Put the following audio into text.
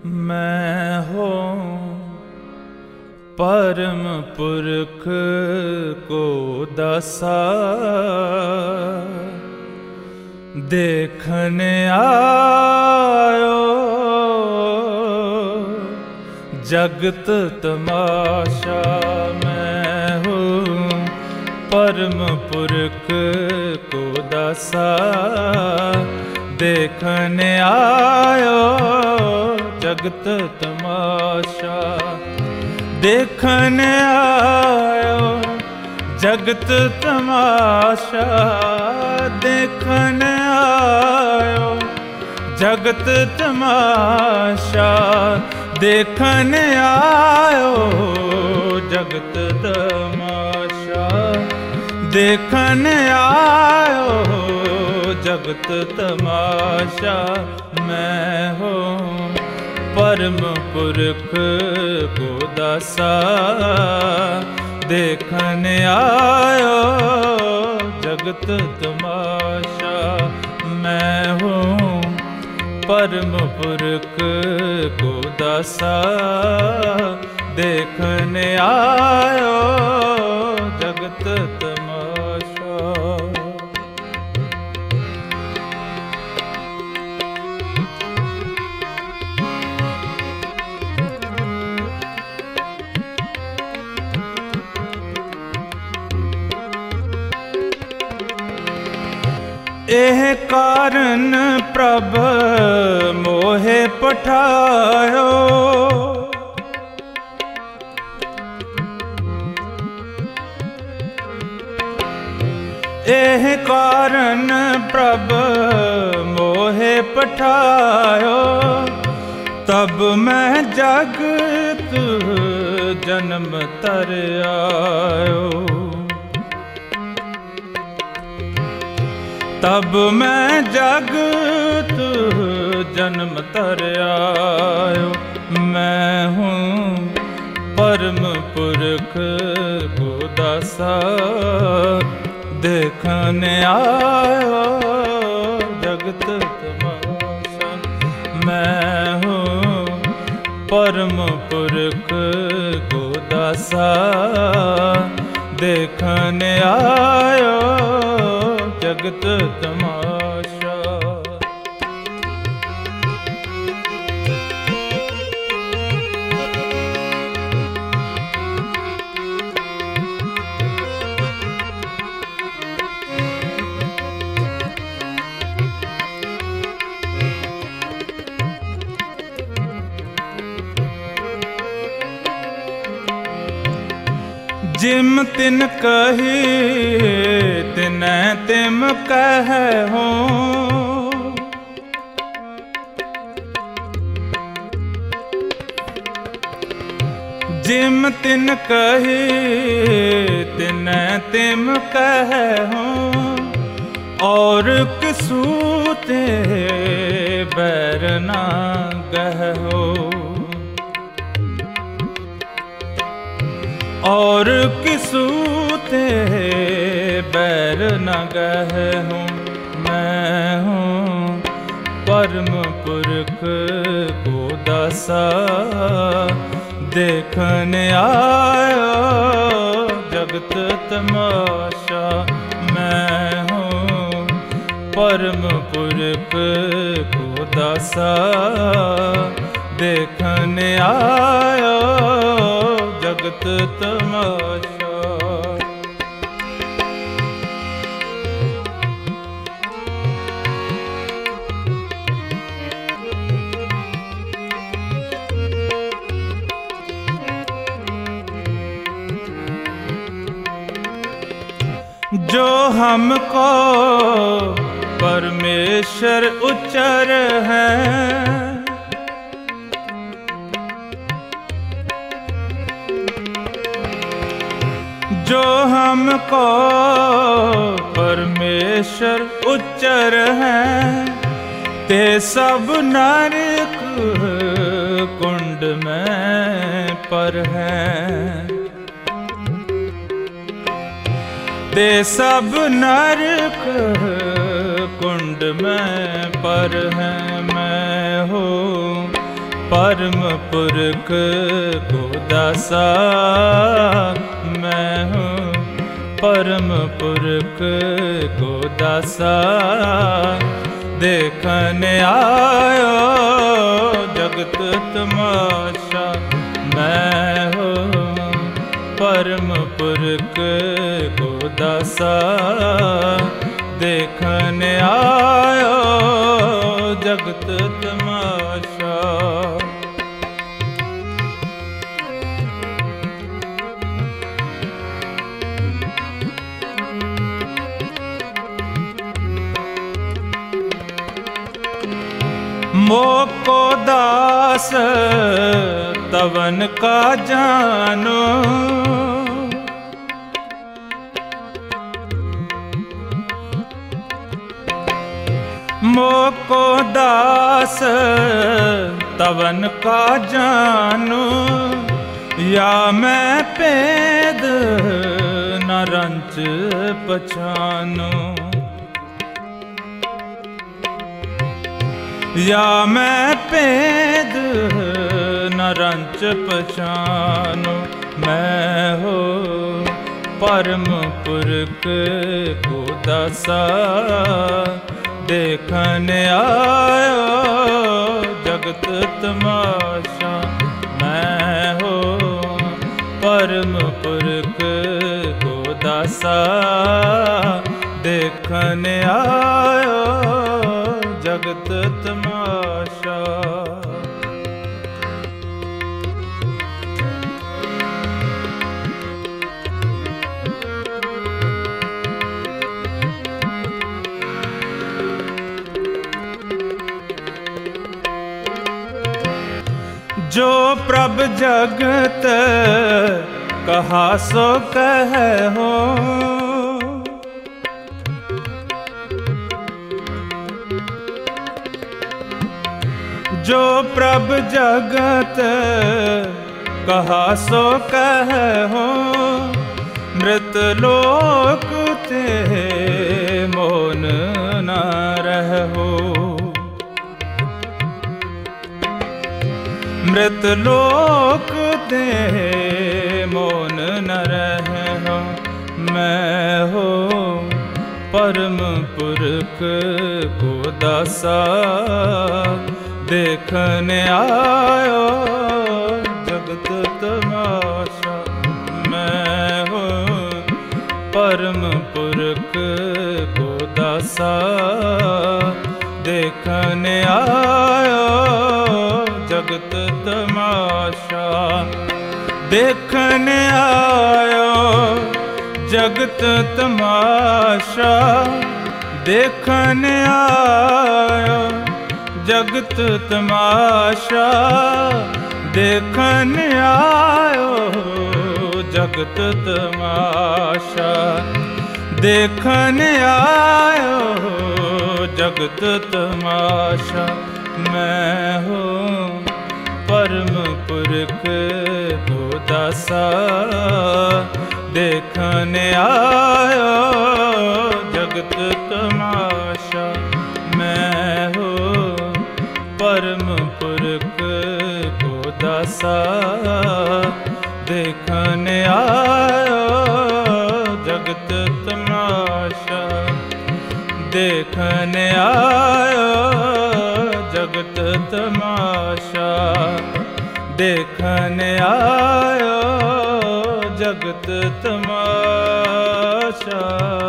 मैं हो परम पुरख को दासा, देखने आयो जगत तमाशा। मैं हूँ परम पुरख को दासा, देखने आयो जगत तमाशा। देखने आयो जगत तमाशा, देखने आयो जगत तमाशा, देखने आयो जगत तमाशा, देखने आयो जगत तमाशा। मैं हूँ परम पुरख को दासा, देखने आयो जगत तमाशा। मैं हूँ परम पुरख को दासा, देखने आयो जगत तमाशा। एह कारण प्रभ मोहे पठायो, एह कारण प्रभ मोहे पठायो। तब मैं जगत जन्म तर आयो, तब मैं जगत जन्म तर आयो। मैं हूँ परम पुरख को दासा, देखने आयो जगत तमाशा। मैं हूँ परम पुरख को दासा, देखने आयो जगत तमाशा। जिम तिन कही तिनै तिम कहूँ, जिम तिन कही तिनै तिम कहूँ। और किसू ते बैर ना गहो, और किसू ते बैर न गहूँ। मैं हूँ परम पुरख को दासा, देखने आयो जगत तमाशा। मैं हूँ परम पुरख को दासा, देखने आयो जगत तमाशा। जो हमको परमेश्वर उच्चर है, जो हमको परमेश्वर उच्चर है, ते सब नरक कुंड में पर है। ते सब नरक कुंड में पर है। मैं हूँ परम पुरख को दासा मैं हूँ, परम पुरख को दासा। देखने आयो जगत तमाशा मैं हूँ, परम पुरख को दासा। देखने आयो जगत तमाशा। मोको दास तवन का जानो, मोको दास तवन का जानो। या मैं पेद न रंच पछानो, या मैं पेद न रंच पछानो। मैं हो परम पुरख को दासा। देखने आयो जगत तमाशा मैं हो, परम पुरख को दासा। देखने आयो जगत तमाशा। जो प्रभ जगत कहा सो कहो, जो प्रभ जगत कहा सो कहो। मृत लोक ते मोन न रहो, मृत लोक ते मोन न रहो। मैं हो परम पुरख को दासा। देखने आयो जगत तमाशा मैं हो, परम पुरख को दासा। देखने आयो जगत तमाशा। देखने आयो जगत तमाशा। देखने आयो जगत तमाशा। देखने आयो जगत तमाशा। देखने आयो जगत तमाशा मैं हूँ, परम पुरख को दासा। देखने आयो जगत तमाशा मैं हूँ, परम पुरख को दासा। देखने आयो जगत तमाशा। देखने आयो जगत तमाशा। देखने आयो जगत तमाशा।